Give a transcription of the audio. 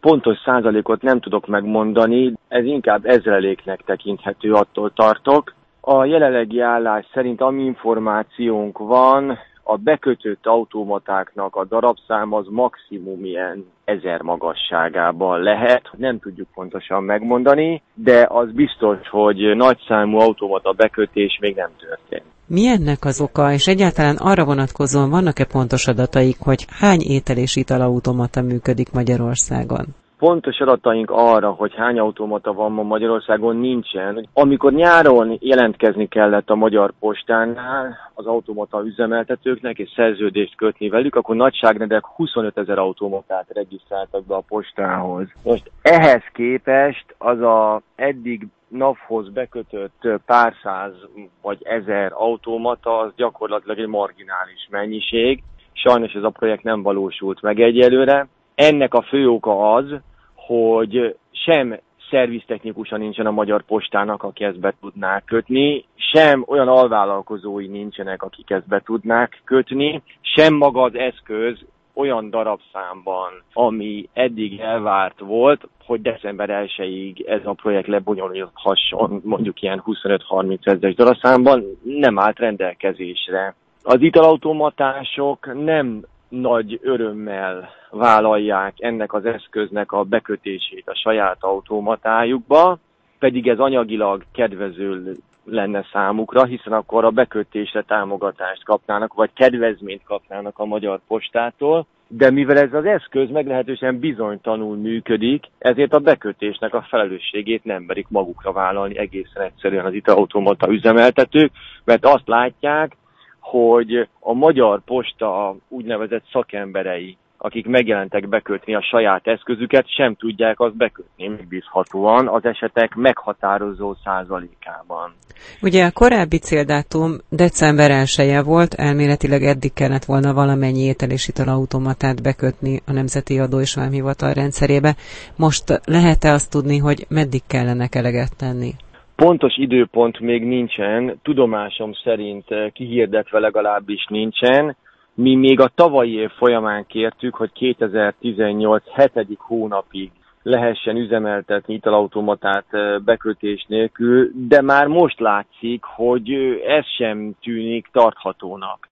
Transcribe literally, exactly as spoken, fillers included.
pontos százalékot nem tudok megmondani, ez inkább ezreléknek tekinthető, attól tartok. A jelenlegi állás szerint, ami információnk van, a bekötött automatáknak a darabszám az maximum ilyen ezer magasságában lehet. Nem tudjuk pontosan megmondani, de az biztos, hogy nagyszámú automata bekötés még nem történt. Mi ennek az oka, és egyáltalán arra vonatkozóan vannak-e pontos adataik, hogy hány étel- és italautomata működik Magyarországon? Pontos adataink arra, hogy hány automata van ma Magyarországon, nincsen. Amikor nyáron jelentkezni kellett a Magyar Postánál az automata üzemeltetőknek és szerződést kötni velük, akkor nagyságrendek huszonötezer automatát regisztráltak be a postához. Most ehhez képest az a eddig naphoz bekötött pár száz vagy ezer automata az gyakorlatilag egy marginális mennyiség. Sajnos ez a projekt nem valósult meg egyelőre. Ennek a fő oka az, hogy sem szerviztechnikusa nincsen a Magyar Postának, aki ezt be tudná kötni, sem olyan alvállalkozói nincsenek, akik ezt be tudnák kötni, sem maga az eszköz olyan darabszámban, ami eddig elvárt volt, hogy december elsejéig ez a projekt lebonyolulhasson mondjuk ilyen huszonöt-harminc ezeres darabszámban, nem állt rendelkezésre. Az italautomatások nem nagy örömmel vállalják ennek az eszköznek a bekötését a saját automatájukba, pedig ez anyagilag kedvező lenne számukra, hiszen akkor a bekötésre támogatást kapnának, vagy kedvezményt kapnának a Magyar Postától, de mivel ez az eszköz meglehetősen bizonytalanul működik, ezért a bekötésnek a felelősségét nem merik magukra vállalni egészen egyszerűen az italautomata üzemeltetők, mert azt látják, hogy a Magyar Posta úgynevezett szakemberei, akik megjelentek bekötni a saját eszközüket, sem tudják azt bekötni megbízhatóan az esetek meghatározó százalékában. Ugye a korábbi céldátum december elseje volt, elméletileg eddig kellett volna valamennyi étel- és italautomatát bekötni a Nemzeti Adó és Vámhivatal rendszerébe. Most lehet-e azt tudni, hogy meddig kellene eleget tenni? Pontos időpont még nincsen, tudomásom szerint kihirdetve legalábbis nincsen. Mi még a tavalyi év folyamán kértük, hogy kétezer-tizennyolc hetedik hónapig lehessen üzemeltetni italautomatát bekötés nélkül, de már most látszik, hogy ez sem tűnik tarthatónak.